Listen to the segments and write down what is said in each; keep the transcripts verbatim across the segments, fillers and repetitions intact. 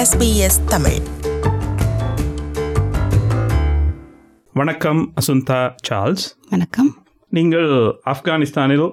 S B S Tamil. வணக்கம் அசுந்தா Charles. வணக்கம். நீங்கள் ஆப்கானிஸ்தானில்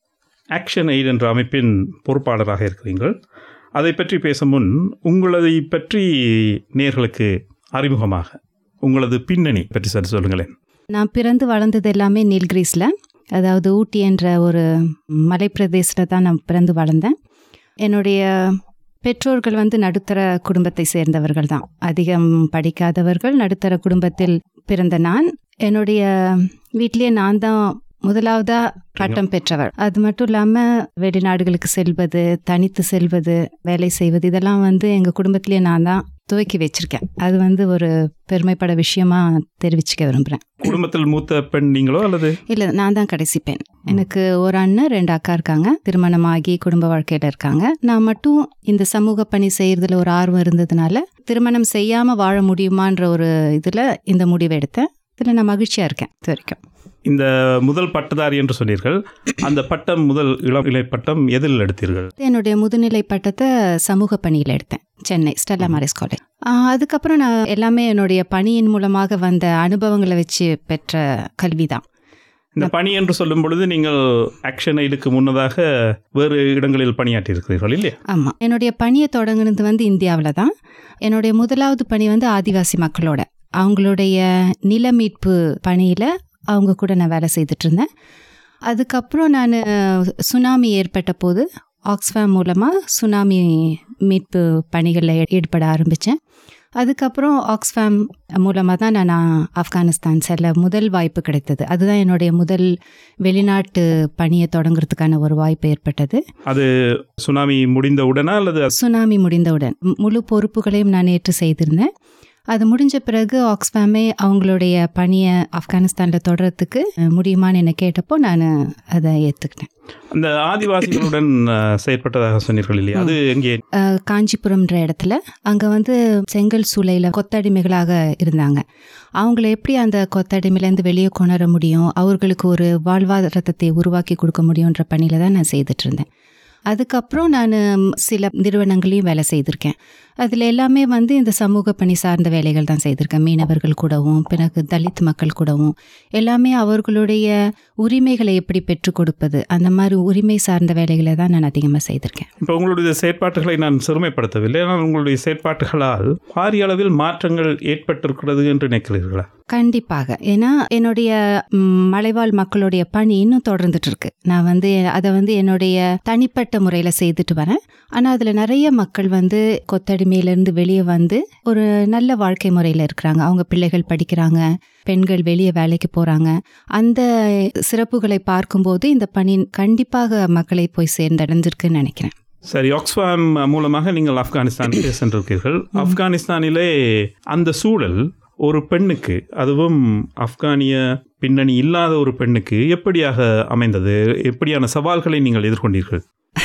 ஆக்ஷன் எய்ட் என்ற அமைப்பின் பொறுப்பாளராக இருக்கிறீர்கள். அதை பற்றி பேசும் முன் உங்களதை பற்றி நேயர்களுக்கு அறிமுகமாக உங்களது பின்னணி பற்றி சரி சொல்லுங்களேன். நான் பிறந்து வளர்ந்தது எல்லாமே நீல்கிரிஸில், அதாவது ஊட்டி என்ற ஒரு மலைப்பிரதேசத்தில் தான் நான் பிறந்து வளர்ந்தேன். என்னுடைய பெற்றோர்கள் வந்து நடுத்தர குடும்பத்தை சேர்ந்தவர்கள் தான், அதிகம் படிக்காதவர்கள். நடுத்தர குடும்பத்தில் பிறந்த நான், என்னுடைய வீட்டிலேயே நான் தான் முதலாவதா பட்டம் பெற்றவர். அது மட்டும் இல்லாமல் வெளிநாடுகளுக்கு செல்வது, தனித்து செல்வது, வேலை செய்வது, இதெல்லாம் வந்து எங்கள் குடும்பத்திலேயே நான் தான் துவக்கி வச்சிருக்கேன். அது வந்து ஒரு பெருமைப்பட விஷயமா தெரிவிச்சுக்க விரும்புகிறேன். குடும்பத்தில் மூத்த பெண் நீங்களோ அல்லது? இல்லை, நான் தான் கடைசி பெண். எனக்கு ஒரு அண்ணன், ரெண்டு அக்கா இருக்காங்க, திருமணமாகி குடும்ப வாழ்க்கையில் இருக்காங்க. நான் மட்டும் இந்த சமூக பணி செய்யறதுல ஒரு ஆர்வம் இருந்ததுனால திருமணம் செய்யாமல் வாழ முடியுமான்ற ஒரு இதில் இந்த முடிவை எடுத்தேன். இதில் நான் மகிழ்ச்சியாக இருக்கேன் இது வரைக்கும். இந்த முதல் பட்டதாரி என்று சொன்னீர்கள். அந்த பட்டம், முதல் இளநிலை பட்டம் எதில் எடுத்தீர்கள்? என்னுடைய முதுநிலை பட்டத்தை சமூக பணியில் எடுத்தேன், சென்னை ஸ்டெல்லா மாரிஸ் காலேஜ். அதுக்கப்புறம் நான் எல்லாமே என்னுடைய பணியின் மூலமாக வந்த அனுபவங்களை வச்சு பெற்ற கல்வி தான். இந்த பணி என்று சொல்லும் பொழுது நீங்கள் ஆக்ஷன் எய்டுக்கு முன்னதாக வேறு இடங்களில் பணியாற்றி இருக்கிறீர்கள் இல்லையா? ஆமாம், என்னுடைய பணியை தொடங்குனது வந்து இந்தியாவில் தான். என்னுடைய முதலாவது பணி வந்து ஆதிவாசி மக்களோட அவங்களுடைய நில மீட்பு பணியில் அவங்க கூட நான் வேலை செய்துட்டு இருந்தேன். அதுக்கப்புறம் நான் சுனாமி ஏற்பட்ட போது ஆக்ஸ்ஃபேம் மூலமாக சுனாமி மீட்பு பணிகளில் ஈடுபட ஆரம்பித்தேன். அதுக்கப்புறம் ஆக்ஸ்ஃபேம் மூலமாக தான் நான் ஆப்கானிஸ்தான் செல்ல முதல் வாய்ப்பு கிடைத்தது. அதுதான் என்னுடைய முதல் வெளிநாட்டு பணியை தொடங்குறதுக்கான ஒரு வாய்ப்பு ஏற்பட்டது. அது சுனாமி முடிந்தவுடனா அல்லது? சுனாமி முடிந்தவுடன் முழு பொறுப்புகளையும் நான் ஏற்று செய்திருந்தேன். அது முடிஞ்ச பிறகு ஆக்ஸ்ஃபேமே அவங்களுடைய பணியை ஆப்கானிஸ்தானில் தொடர்றதுக்கு முடியுமான்னு என்னை கேட்டப்போ நான் அதை ஏற்றுக்கிட்டேன். அந்த ஆதிவாசிகளுடன் செயற்பட்டதாக சொன்னீர்கள் இல்லையா? அது எங்கே? காஞ்சிபுரம்ன்ற இடத்துல. அங்கே வந்து செங்கல் சூளையில் கொத்தடிமைகளாக இருந்தாங்க. அவங்கள எப்படி அந்த கொத்தடிமையிலேருந்து வெளியே கொணர முடியும், அவர்களுக்கு ஒரு வாழ்வாதாரத்தை உருவாக்கி கொடுக்க முடியுன்ற பணியில் தான் நான் செய்துட்டு இருந்தேன். அதுக்கப்புறம் நான் சில நிறுவனங்களையும் வேலை செய்திருக்கேன். அதில் எல்லாமே வந்து இந்த சமூக பணி சார்ந்த வேலைகள் தான் செய்திருக்கேன். மீனவர்கள் கூடவும், பிறகு தலித் மக்கள் கூடவும், எல்லாமே அவர்களுடைய உரிமைகளை எப்படி பெற்றுக் கொடுப்பது, அந்த மாதிரி உரிமை சார்ந்த வேலைகளை தான் நான் அதிகமாக செய்திருக்கேன். இப்போ உங்களுடைய செயற்பாடுகளை நான் சிறுமைப்படுத்தவில்லை, ஆனால் உங்களுடைய செயற்பாடுகளால் பாரிய அளவில் மாற்றங்கள் ஏற்பட்டிருக்கிறது என்று நினைக்கிறீர்களா? கண்டிப்பாக. ஏன்னா என்னுடைய மலைவாழ் மக்களுடைய பணி இன்னும் தொடர்ந்துட்டு இருக்கு. நான் வந்து அதை வந்து என்னுடைய தனிப்பட்ட முறையில் செய்துட்டு வரேன். ஆனால் அதில் நிறைய மக்கள் வந்து கொத்தடிமையிலேருந்து வெளியே வந்து ஒரு நல்ல வாழ்க்கை முறையில் இருக்கிறாங்க. அவங்க பிள்ளைகள் படிக்கிறாங்க, பெண்கள் வெளியே வேலைக்கு போகிறாங்க. அந்த சிறப்புகளை பார்க்கும்போது இந்த பணி கண்டிப்பாக மக்களை போய் சேர்ந்தடைஞ்சிருக்குன்னு நினைக்கிறேன். சரி, ஆக்ஸ்ஃபேம் மூலமாக நீங்கள் ஆப்கானிஸ்தானுக்கு சென்றிருக்கீர்கள். ஆப்கானிஸ்தானிலே அந்த சூழல் ஒரு பெண்ணுக்கு, அதுவும் ஆப்கானிய பின்னணி இல்லாத ஒரு பெண்ணுக்கு எப்படியாக அமைந்தது? எப்படியான சவால்களை நீங்கள் எதிர்கொண்டீர்கள்?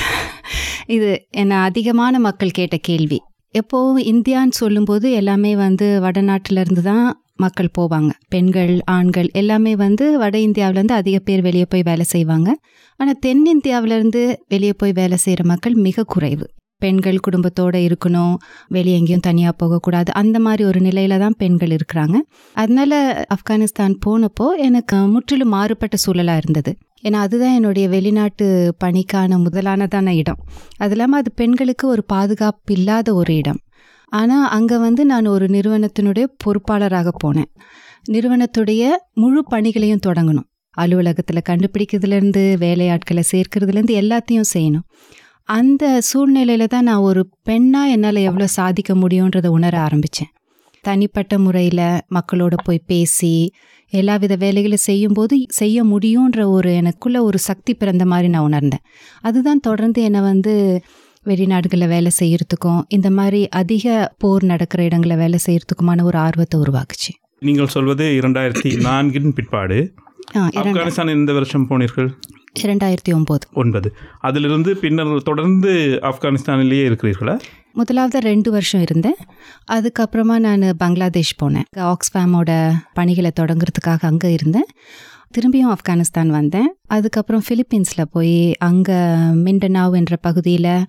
இது என்ன அதிகமான மக்கள் கேட்ட கேள்வி. எப்போவும் இந்தியான்னு சொல்லும்போது எல்லாமே வந்து வடநாட்டிலேருந்து தான் மக்கள் போவாங்க. பெண்கள், ஆண்கள் எல்லாமே வந்து வட இந்தியாவிலேருந்து அதிக பேர் வெளியே போய் வேலை செய்வாங்க. ஆனால் தென்னிந்தியாவிலேருந்து வெளியே போய் வேலை செய்கிற மக்கள் மிக குறைவு. பெண்கள் குடும்பத்தோடு இருக்கணும், வெளியே எங்கேயும் தனியாக போகக்கூடாது, அந்த மாதிரி ஒரு நிலையில தான் பெண்கள் இருக்கிறாங்க. அதனால ஆப்கானிஸ்தான் போனப்போ எனக்கு முற்றிலும் மாறுபட்ட சூழலாக இருந்தது. ஏன்னா அதுதான் என்னுடைய வெளிநாட்டு பணிக்கான முதலானதான இடம். அது இல்லாமல் அது பெண்களுக்கு ஒரு பாதுகாப்பு இல்லாத ஒரு இடம். ஆனால் அங்கே வந்து நான் ஒரு நிறுவனத்தினுடைய பொறுப்பாளராக போனேன். நிறுவனத்துடைய முழு பணிகளையும் தொடங்கணும். அலுவலகத்தில் கண்டுபிடிக்கிறதுலேருந்து வேலையாட்களை சேர்க்கறதுலேருந்து எல்லாத்தையும் செய்யணும். அந்த சூழ்நிலையில தான் நான் ஒரு பெண்ணாக என்னால் எவ்வளோ சாதிக்க முடியுன்றதை உணர ஆரம்பித்தேன். தனிப்பட்ட முறையில் மக்களோட போய் பேசி எல்லா வித வேலைகளும் செய்யும்போது செய்ய முடியுன்ற ஒரு எனக்குள்ள ஒரு சக்தி பிறந்த மாதிரி நான் உணர்ந்தேன். அதுதான் தொடர்ந்து என்னை வந்து வெளிநாடுகளில் வேலை செய்யறதுக்கும் இந்த மாதிரி அதிக போர் நடக்கிற இடங்களை வேலை செய்யறதுக்குமான ஒரு ஆர்வத்தை உருவாக்குச்சு. நீங்கள் சொல்வது இரண்டாயிரத்தி நான்கின் பிற்பாடு. ஆப்கானிஸ்தான் எந்த வருஷம் போனீர்கள்? இரண்டாயிரத்தி ஒன்பது ஒன்பது அதிலிருந்து பின்னர் தொடர்ந்து ஆப்கானிஸ்தானிலேயே இருக்கிறீர்களா? முதலாவது ரெண்டு வருஷம் இருந்தேன். அதுக்கப்புறமா நான் பங்களாதேஷ் போனேன். ஆக்ஸ்ஃபேமோட பணிகளை தொடங்குறதுக்காக அங்கே இருந்தேன். திரும்பியும் ஆப்கானிஸ்தான் வந்தேன். அதுக்கப்புறம் ஃபிலிப்பீன்ஸில் போய் அங்கே மிண்டனாவ் என்ற பகுதியில்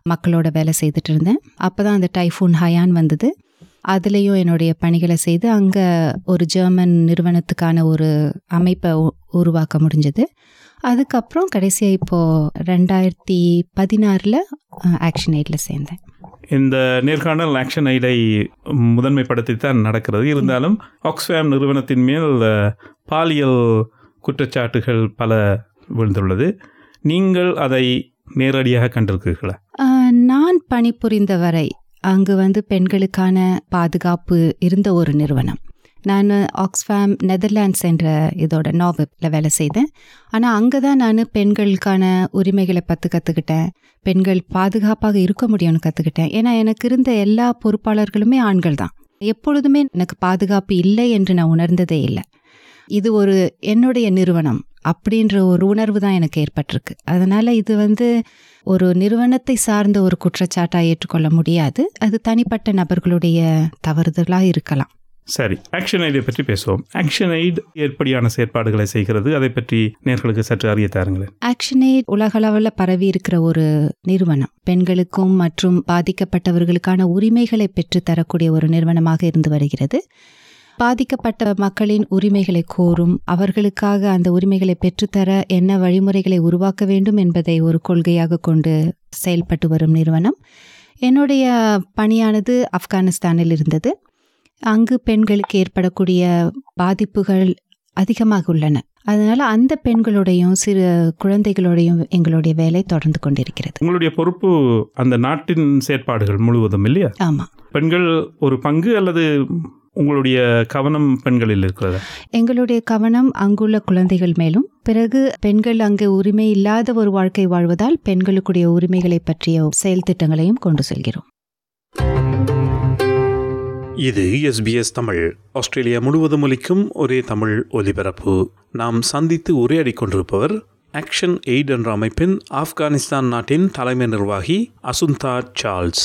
மக்களோட வேலை செய்துட்டு இருந்தேன். அப்போ தான் அந்த டைஃபூன் ஹயான் வந்தது. அதுலேயும் என்னுடைய பணிகளை செய்து அங்கே ஒரு ஜெர்மன் நிறுவனத்துக்கான ஒரு அமைப்பை உருவாக்க முடிஞ்சது. அதுக்கப்புறம் கடைசியாக இப்போது ரெண்டாயிரத்தி பதினாறில் ஆக்ஷன் எய்டில் சேர்ந்தேன். இந்த நேர்காணல் ஆக்ஷன் எய்டை முதன்மைப்படுத்தித்தான் நடக்கிறது. இருந்தாலும் ஆக்ஸ்ஃபேம் நிறுவனத்தின் மேல் பாலியல் குற்றச்சாட்டுகள் பல விழுந்துள்ளது. நீங்கள் அதை நேரடியாக கண்டிருக்கிறீர்களா? நான் பணிபுரிந்த வரை அங்கு வந்து பெண்களுக்கான பாதுகாப்பு இருந்த ஒரு நிறுவனம். நான் ஆக்ஸ்ஃபேம் நெதர்லாண்ட்ஸ் என்ற இதோட நாவலில் வேலை செய்தேன். ஆனால் அங்கே தான் நான் பெண்களுக்கான உரிமைகளை பற்றி கற்றுக்கிட்டேன். பெண்கள் பாதுகாப்பாக இருக்க முடியும்னு கற்றுக்கிட்டேன். ஏன்னா எனக்கு இருந்த எல்லா பொறுப்பாளர்களுமே ஆண்கள் தான். எப்பொழுதுமே எனக்கு பாதுகாப்பு இல்லை என்று நான் உணர்ந்ததே இல்லை. இது ஒரு என்னுடைய நிறுவனம் அப்படின்ற ஒரு உணர்வு தான் எனக்கு ஏற்பட்டிருக்கு. அதனால் இது வந்து ஒரு நிறுவனத்தை சார்ந்த ஒரு குற்றச்சாட்டாக ஏற்றுக்கொள்ள முடியாது. அது தனிப்பட்ட நபர்களுடைய தவறுதலாக இருக்கலாம். சரி, ஆக்ஷன் எய்டை பற்றி பேசுவோம். ஆக்ஷன் எய்ட் எப்படியான செயற்பாடுகளை செய்கிறது, அதை பற்றி நேர்களுக்கு சற்று அறிய தாருங்களேன். ஆக்ஷன் எய்ட் உலகளவில் பரவி இருக்கிற ஒரு நிறுவனம். பெண்களுக்கும் மற்றும் பாதிக்கப்பட்டவர்களுக்கான உரிமைகளை பெற்று தரக்கூடிய ஒரு நிறுவனமாக இருந்து வருகிறது. பாதிக்கப்பட்ட மக்களின் உரிமைகளை கோரும், அவர்களுக்காக அந்த உரிமைகளை பெற்றுத்தர என்ன வழிமுறைகளை உருவாக்க வேண்டும் என்பதை ஒரு கொள்கையாக கொண்டு செயல்பட்டு வரும் நிறுவனம். என்னுடைய பணியானது ஆப்கானிஸ்தானில் இருந்தது. அங்கு பெண்களுக்கு ஏற்படக்கூடிய பாதிப்புகள் அதிகமாக உள்ளன. அதனால அந்த பெண்களுடையும் சிறு குழந்தைகளோடையும் எங்களுடைய வேலை தொடர்ந்து கொண்டிருக்கிறது. உங்களுடைய பொறுப்பு அந்த நாட்டின் செயற்பாடுகள் முழுவதும் இல்லையா? ஆமாம். பெண்கள் ஒரு பங்கு அல்லது உங்களுடைய கவனம் பெண்களில் இருக்கிறதா? எங்களுடைய கவனம் அங்குள்ள குழந்தைகள் மேலும், பிறகு பெண்கள் அங்கு உரிமை இல்லாத ஒரு வாழ்க்கை வாழ்வதால் பெண்களுக்குடைய உரிமைகளை பற்றிய செயல் திட்டங்களையும் கொண்டு செல்கிறோம். இது எஸ்பிஎஸ் தமிழ், ஆஸ்திரேலியா முழுவதும் ஒலிக்கும் ஒரே தமிழ் ஒலிபரப்பு. நாம் சந்தித்து உரையாடி கொண்டிருப்பவர் ஆக்ஷன் எய்ட் என்ற அமைப்பின் ஆப்கானிஸ்தான் நாட்டின் தலைமை நிர்வாகி அசுந்தா சார்ல்ஸ்.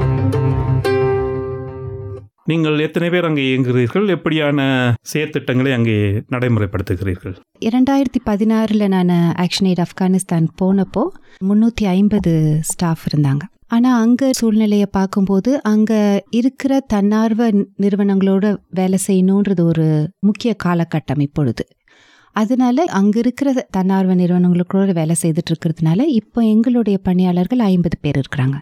நீங்கள் எத்தனை பேர் அங்கே இயங்குகிறீர்கள்? எப்படியான செயற்திட்டங்களை அங்கே நடைமுறைப்படுத்துகிறீர்கள்? இரண்டாயிரத்தி பதினாறில் நான் ஆக்ஷன் எய்ட் ஆப்கானிஸ்தான் போனப்போ முந்நூற்றி ஐம்பது ஸ்டாஃப் இருந்தாங்க. ஆனால் அங்கே சூழ்நிலையை பார்க்கும்போது அங்கே இருக்கிற தன்னார்வ நிறுவனங்களோட வேலை செய்யணுன்றது ஒரு முக்கிய காலகட்டம் இப்பொழுது. அதனால அங்கே இருக்கிற தன்னார்வ நிறுவனங்களோட வேலை செய்துட்டு இருக்கிறதுனால இப்போ எங்களுடைய பணியாளர்கள் ஐம்பது பேர் இருக்கிறாங்க.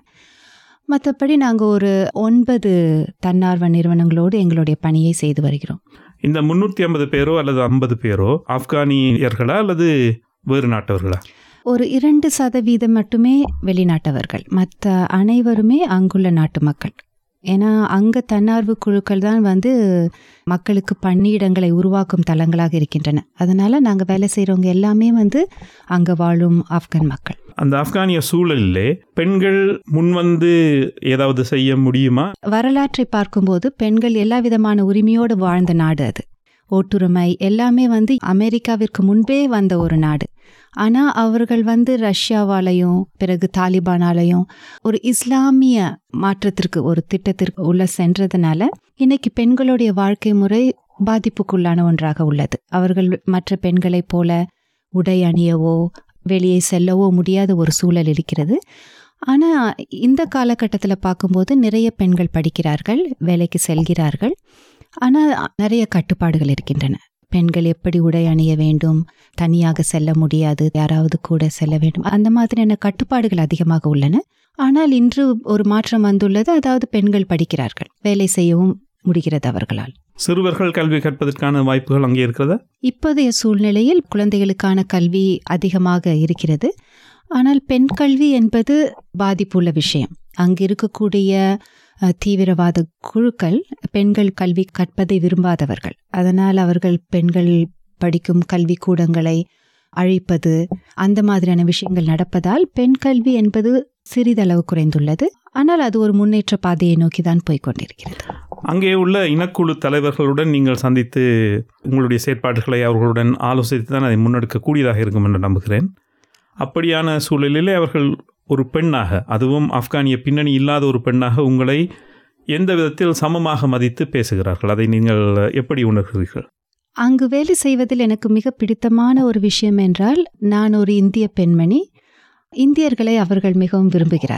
மற்றபடி நாங்கள் ஒரு ஒன்பது தன்னார்வ நிறுவனங்களோடு எங்களுடைய பணியை செய்து வருகிறோம். இந்த முன்னூற்றி ஐம்பது பேரோ அல்லது ஐம்பது பேரோ ஆப்கானியர்களா அல்லது வேறு நாட்டவர்களா? ஒரு இரண்டு சதவீதம் மட்டுமே வெளிநாட்டவர்கள், மற்ற அனைவருமே அங்குள்ள நாட்டு மக்கள். ஏன்னா அங்கே தன்னார்வ குழுக்கள் தான் வந்து மக்களுக்கு பணியிடங்களை உருவாக்கும் தளங்களாக இருக்கின்றன. அதனால் நாங்கள் வேலை செய்கிறவங்க எல்லாமே வந்து அங்கே வாழும் ஆப்கான் மக்கள். அந்த ஆப்கானிய சூழலிலே பெண்கள் முன்வந்து ஏதாவது செய்ய முடியுமா? வரலாற்றை பார்க்கும்போது பெண்கள் எல்லா விதமான உரிமையோடு வாழ்ந்த நாடு அது. ஓட்டுரிமை எல்லாமே வந்து அமெரிக்காவிற்கு முன்பே வந்த ஒரு நாடு. ஆனால் அவர்கள் வந்து ரஷ்யாவாலையும் பிறகு தாலிபானாலையும் ஒரு இஸ்லாமிய மாற்றத்திற்கு ஒரு திட்டத்திற்கு உள்ள சென்றதுனால இன்னைக்கு பெண்களுடைய வாழ்க்கை முறை பாதிப்புக்குள்ளான ஒன்றாக உள்ளது. அவர்கள் மற்ற பெண்களைப் போல உடை அணியவோ வெளியே செல்லவோ முடியாத ஒரு சூழல் இருக்கிறது. ஆனால் இந்த காலகட்டத்தில் பார்க்கும்போது நிறைய பெண்கள் படிக்கிறார்கள், வேலைக்கு செல்கிறார்கள். ஆனால் நிறைய கட்டுப்பாடுகள் இருக்கின்றன. பெண்கள் எப்படி உடை அணிய வேண்டும், தனியாக செல்ல முடியாது, யாராவது கூட செல்ல வேண்டும், அந்த மாதிரியான கட்டுப்பாடுகள் அதிகமாக உள்ளன. ஆனால் இன்று ஒரு மாற்றம் வந்துள்ளது. அதாவது பெண்கள் படிக்கிறார்கள், வேலை செய்யவும் முடிகிறது அவர்களால். சிறுவர்கள் கல்வி கற்பதற்கான வாய்ப்புகள் அங்கே இருக்கிறதா? இப்போதைய சூழ்நிலையில் குழந்தைகளுக்கான கல்வி அதிகமாக இருக்கிறது. ஆனால் பெண் கல்வி என்பது பாதிப்புள்ள விஷயம். அங்கு இருக்கக்கூடிய தீவிரவாத குழுக்கள் பெண்கள் கல்வி கற்பதை விரும்பாதவர்கள். அதனால் அவர்கள் பெண்கள் படிக்கும் கல்வி கூடங்களை அழிப்பது, அந்த மாதிரியான விஷயங்கள் நடப்பதால் பெண் கல்வி என்பது சிறிதளவு குறைந்துள்ளது. ஆனால் அது ஒரு முன்னேற்ற பாதையை நோக்கி தான் போய்கொண்டிருக்கிறது. அங்கே உள்ள இனக்குழு தலைவர்களுடன் நீங்கள் சந்தித்து உங்களுடைய செயற்பாடுகளை அவர்களுடன் ஆலோசித்து தான் அதை முன்னெடுக்கக்கூடியதாக இருக்கும் என்று நம்புகிறேன். அப்படியான சூழலிலே அவர்கள் ஒரு பெண்ணாக, அதுவும் ஆப்கானிய பின்னணி இல்லாத ஒரு பெண்ணாக உங்களை எந்த விதத்தில் சமமாக மதித்து பேசுகிறார்கள்? அதை நீங்கள் எப்படி உணர்கிறீர்கள்? அங்கு வேலை செய்வதில் எனக்கு மிக பிடித்தமான ஒரு விஷயம் என்றால், நான் ஒரு இந்திய பெண்மணி. இந்தியர்களை அவர்கள் மிகவும் விரும்புகிறார்கள்.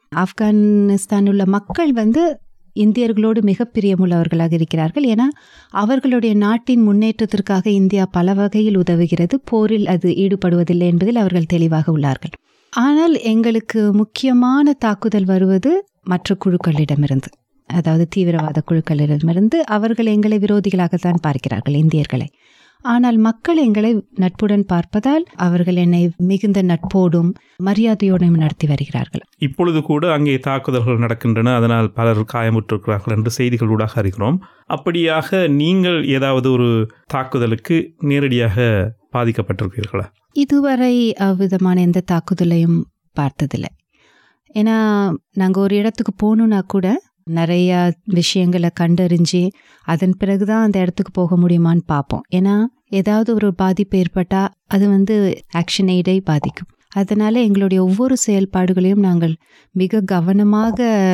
ஆப்கானிஸ்தான் உள்ள மக்கள் வந்து இந்தியர்களோடு மிக பிரியமுள்ளவர்களாக இருக்கிறார்கள். ஏன்னா அவர்களுடைய நாட்டின் முன்னேற்றத்திற்காக இந்தியா பல வகையில் உதவுகிறது, போரில் அது ஈடுபடுவதில்லை என்பதில் அவர்கள் தெளிவாக உள்ளார்கள். ஆனால் எங்களுக்கு முக்கியமான தாக்குதல் வருவது மற்ற குழுக்களிடமிருந்து, அதாவது தீவிரவாத குழுக்களிடமிருந்து. அவர்கள் எங்களை விரோதிகளாகத்தான் பார்க்கிறார்கள், இந்தியர்களை. ஆனால் மக்கள் எங்களை நட்புடன் பார்ப்பதால் அவர்கள் என்னை மிகுந்த நட்போடும் மரியாதையோடும் நடத்தி வருகிறார்கள். இப்பொழுது கூட அங்கே தாக்குதல்கள் நடக்கின்றன, அதனால் பலர் காயமுற்றிருக்கிறார்கள் என்று செய்திகள் ஊடாக அறிகிறோம். அப்படியாக நீங்கள் ஏதாவது ஒரு தாக்குதலுக்கு நேரடியாக பாதிக்கப்பட்டிருக்கிறீர்களா? இதுவரை அவ்விதமான எந்த தாக்குதலையும் பார்த்ததில்லை. ஏன்னா நாங்கள் ஒரு இடத்துக்கு போகணுன்னா கூட நிறைய விஷயங்களை கண்டறிஞ்சு அதன் பிறகுதான் அந்த இடத்துக்கு போக முடியுமான்னு பார்ப்போம். ஏன்னா ஏதாவது ஒரு பாதிப்பு ஏற்பட்டால் அது வந்து ஆக்ஷன் எய்டை பாதிக்கும். அதனால எங்களுடைய ஒவ்வொரு செயல்பாடுகளையும் நாங்கள் மிக கவனமாக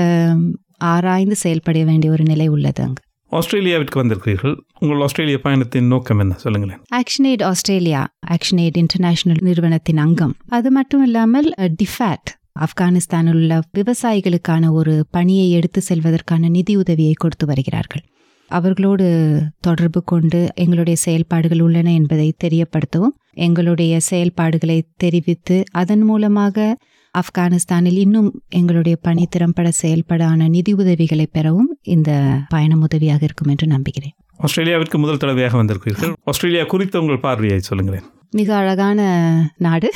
ஆராய்ந்து செயல்பட வேண்டிய ஒரு நிலை உள்ளது. அங்கு ஆஸ்திரேலியாவிற்கு வந்திருக்கிறீர்கள். உங்கள் ஆஸ்திரேலிய பயணத்தின் நோக்கம் என்ன, சொல்லுங்களேன். Action Aid Australia, Action Aid international நிறுவனத்தின் அங்கம். அது மட்டும் இல்லாமல் டிஃபேட், ஆப்கானிஸ்தானில் உள்ள விவசாயிகளுக்கான ஒரு பணியை எடுத்து செல்வதற்கான நிதியுதவியை கொடுத்து வருகிறார்கள். அவர்களோடு தொடர்பு கொண்டு எங்களுடைய செயல்பாடுகள் உள்ளன என்பதை தெரியப்படுத்தவும், எங்களுடைய செயல்பாடுகளை தெரிவித்து அதன் மூலமாக ஆப்கானிஸ்தானில் இன்னும் எங்களுடைய பணி திறம்பட செயல்படான நிதி உதவிகளை பெறவும் இந்த பயணம் உதவியாக இருக்கும் என்று நம்புகிறேன். ஆஸ்திரேலியாவிற்கு முதல் தடவையாக வந்திருக்கிறீர்கள். ஆஸ்திரேலியா குறித்த உங்கள் பார்வையை சொல்லுங்களேன். மிக அழகான நாடு.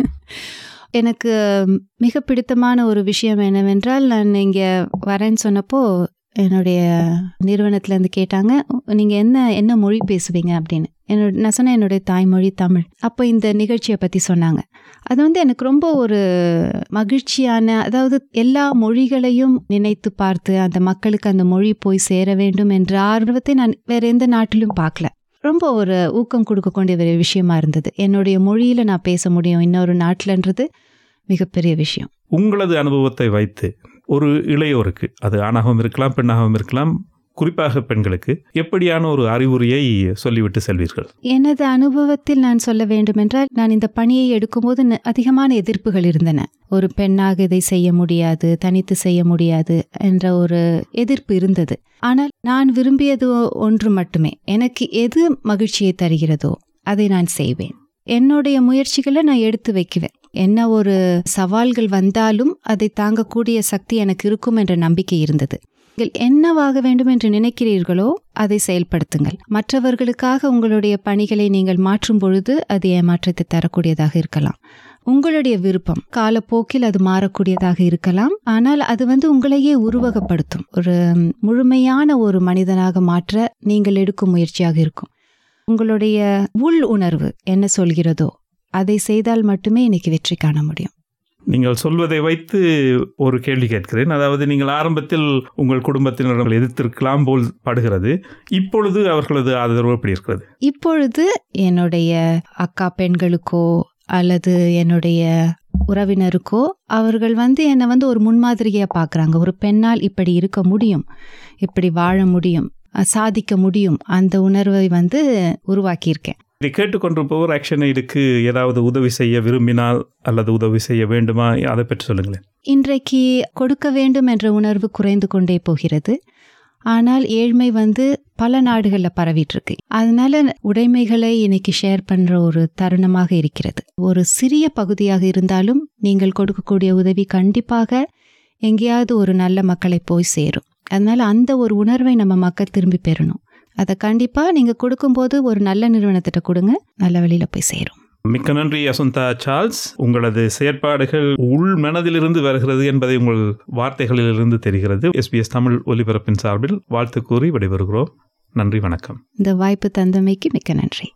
எனக்கு மிக பிடித்தமான ஒரு விஷயம் என்னவென்றால், நான் இங்கே வரேன்னு சொன்னப்போ என்னுடைய நிறுவனத்துலேருந்து கேட்டாங்க, நீங்கள் என்ன என்ன மொழி பேசுவீங்க அப்படின்னு. என்னோட நான் சொன்னேன் என்னுடைய தாய்மொழி தமிழ். அப்போ இந்த நிகழ்ச்சியை பற்றி சொன்னாங்க. அது வந்து எனக்கு ரொம்ப ஒரு மகிழ்ச்சியான, அதாவது எல்லா மொழிகளையும் நினைத்து பார்த்து அந்த மக்களுக்கு அந்த மொழி போய் சேர வேண்டும் என்ற ஆர்வத்தை நான் வேறு எந்த நாட்டிலும் பார்க்கல. ரொம்ப ஒரு ஊக்கம் கொடுக்கக்கூடிய ஒரு விஷயமா இருந்தது. என்னுடைய மொழியில் நான் பேச முடியும் இன்னொரு நாட்டில்ன்றது மிகப்பெரிய விஷயம். உங்களது அனுபவத்தை வைத்து ஒரு இளையோருக்கு, அது ஆணாகவும் இருக்கலாம் பெண்ணாகவும் இருக்கலாம், குறிப்பாக பெண்களுக்கு எப்படியான ஒரு அறிவுரையை சொல்லிவிட்டு செல்வீர்கள்? எனது அனுபவத்தில் நான் சொல்ல வேண்டுமென்றால், நான் இந்த பணியை எடுக்கும்போது அதிகமான எதிர்ப்புகள் இருந்தன. ஒரு பெண்ணாக இதை செய்ய முடியாது, தனித்து செய்ய முடியாது என்ற ஒரு எதிர்ப்பு இருந்தது. ஆனால் நான் விரும்பியது ஒன்று மட்டுமே, எனக்கு எது மகிழ்ச்சியை தருகிறதோ அதை நான் செய்வேன். என்னுடைய முயற்சிகளை நான் எடுத்து வைக்குவேன். என்ன ஒரு சவால்கள் வந்தாலும் அதை தாங்கக்கூடிய சக்தி எனக்கு இருக்கும் என்ற நம்பிக்கை இருந்தது. நீங்கள் என்னவாக வேண்டும் என்று நினைக்கிறீர்களோ அதை செயல்படுத்துங்கள். மற்றவர்களுக்காக உங்களுடைய பணிகளை நீங்கள் மாற்றும் பொழுது அது ஏமாற்றத்தை தரக்கூடியதாக இருக்கலாம். உங்களுடைய விருப்பம் காலப்போக்கில் அது மாறக்கூடியதாக இருக்கலாம். ஆனால் அது வந்து உங்களையே உருவகப்படுத்தும், ஒரு முழுமையான ஒரு மனிதனாக மாற்ற நீங்கள் எடுக்கும் முயற்சியாக இருக்கும். உங்களுடைய உள் உணர்வு என்ன சொல்கிறதோ அதை செய்தால் மட்டுமே இன்னைக்கு வெற்றி காண முடியும். நீங்கள் சொல்வதை வைத்து ஒரு கேள்வி கேட்கிறேன். அதாவது, நீங்கள் ஆரம்பத்தில் உங்கள் குடும்பத்தினர்கள் எதிர்த்திருக்கலாம் போல் படுகிறது. இப்பொழுது அவர்களது ஆதரவு எப்படி இருக்கிறது? இப்பொழுது என்னுடைய அக்கா பெண்களுக்கோ அல்லது என்னுடைய உறவினருக்கோ அவர்கள் வந்து என்னை வந்து ஒரு முன்மாதிரியாக பார்க்குறாங்க. ஒரு பெண்ணால் இப்படி இருக்க முடியும், இப்படி வாழ முடியும், சாதிக்க முடியும், அந்த உணர்வை வந்து உருவாக்கியிருக்கேன். இதை கேட்டுக்கொண்டிருப்பவர் ஆக்ஷன் எய்டுக்கு ஏதாவது உதவி செய்ய விரும்பினால் அல்லது உதவி செய்ய வேண்டுமா, அதை பற்றி சொல்லுங்களேன். இன்றைக்கு கொடுக்க வேண்டும் என்ற உணர்வு குறைந்து கொண்டே போகிறது. ஆனால் ஏழ்மை வந்து பல நாடுகளில் பரவிட்டு இருக்கு. அதனால உடைமைகளை இன்னைக்கு ஷேர் பண்ற ஒரு தருணமாக இருக்கிறது. ஒரு சிறிய பகுதியாக இருந்தாலும் நீங்கள் கொடுக்கக்கூடிய உதவி கண்டிப்பாக எங்கேயாவது ஒரு நல்ல மக்களை போய் சேரும். அதனால அந்த ஒரு உணர்வை நம்ம மக்கள் திரும்பி பெறணும். அதை கண்டிப்பாக நீங்கள் கொடுக்கும்போது ஒரு நல்ல நிறுவனத்திட்ட கொடுங்க, நல்ல வழியில் போய் சேரும். மிக்க நன்றி யசுந்தா சார்ல்ஸ். உங்களது செயற்பாடுகள் உள் மனதிலிருந்து வருகிறது என்பதை உங்கள் வார்த்தைகளிலிருந்து தெரிகிறது. எஸ்பிஎஸ் தமிழ் ஒலிபரப்பின் சார்பில் வாழ்த்து கூறி விடைபெறுகிறோம். நன்றி, வணக்கம். இந்த வாய்ப்பு தந்தமைக்கு மிக்க நன்றி.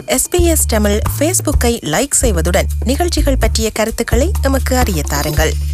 எஸ்பிஎஸ் தமிழ் ஃபேஸ்புக்கை லைக் செய்வதுடன் நிகழ்ச்சிகள் பற்றிய கருத்துக்களை எமக்கு அறிய தாருங்கள்.